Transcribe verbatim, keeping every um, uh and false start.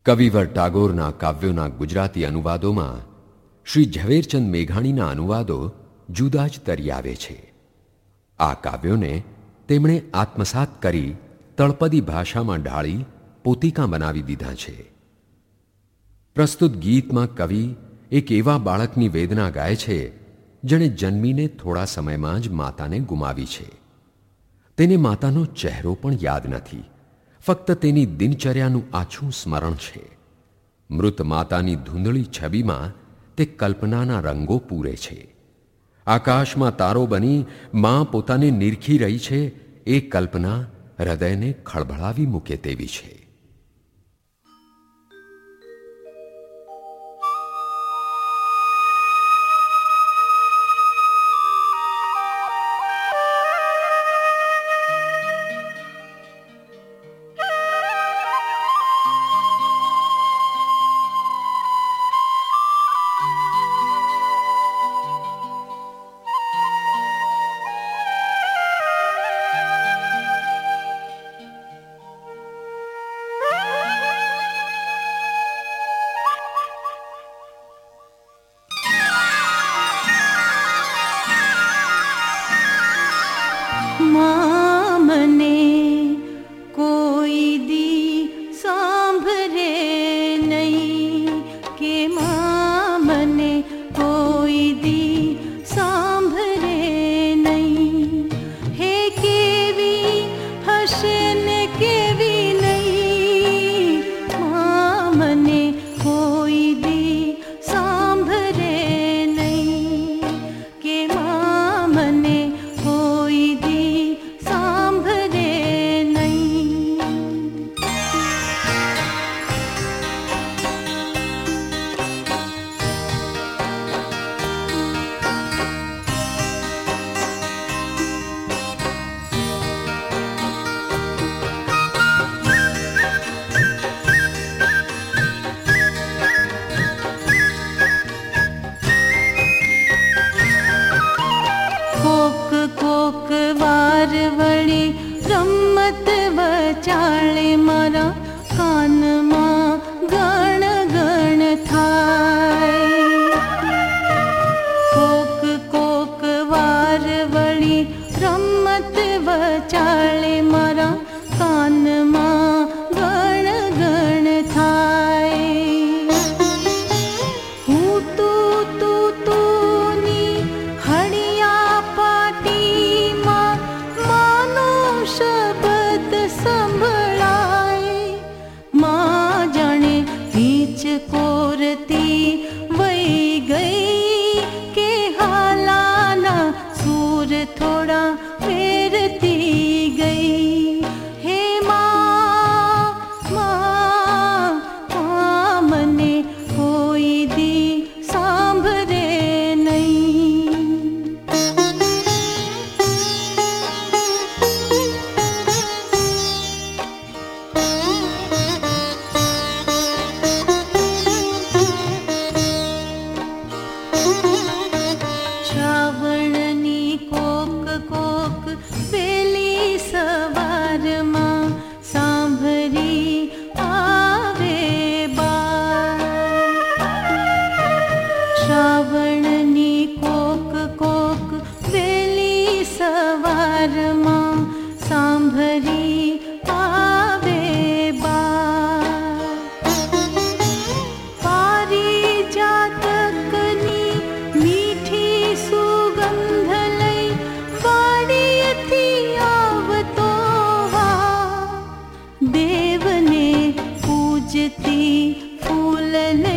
કવિવર ટાગોરના કાવ્યોના ગુજરાતી અનુવાદોમાં શ્રી ઝવેરચંદ મેઘાણીના અનુવાદો જુદા જ તરી આવે છે. આ કાવ્યોને તેમણે આત્મસાત કરી તળપદી ભાષામાં ઢાળી પોતિકા બનાવી દીધા છે. પ્રસ્તુત ગીતમાં કવિ એક એવા બાળકની વેદના ગાય છે જેણે જન્મીને થોડા સમયમાં જ માતાને ગુમાવી છે. તેને માતાનો ચહેરો પણ યાદ નથી, ફક્ત તેની દિનચર્યાનું આછું સ્મરણ છે. મૃત માતાની ધૂંધળી છબીમાં તે કલ્પનાના રંગો પૂરે છે. આકાશમાં તારો બની મા પોતાને નિરખી રહી છે, એ કલ્પના હૃદયને ખળભળાવી મૂકે તેવી છે. देवने पूजती फूल ले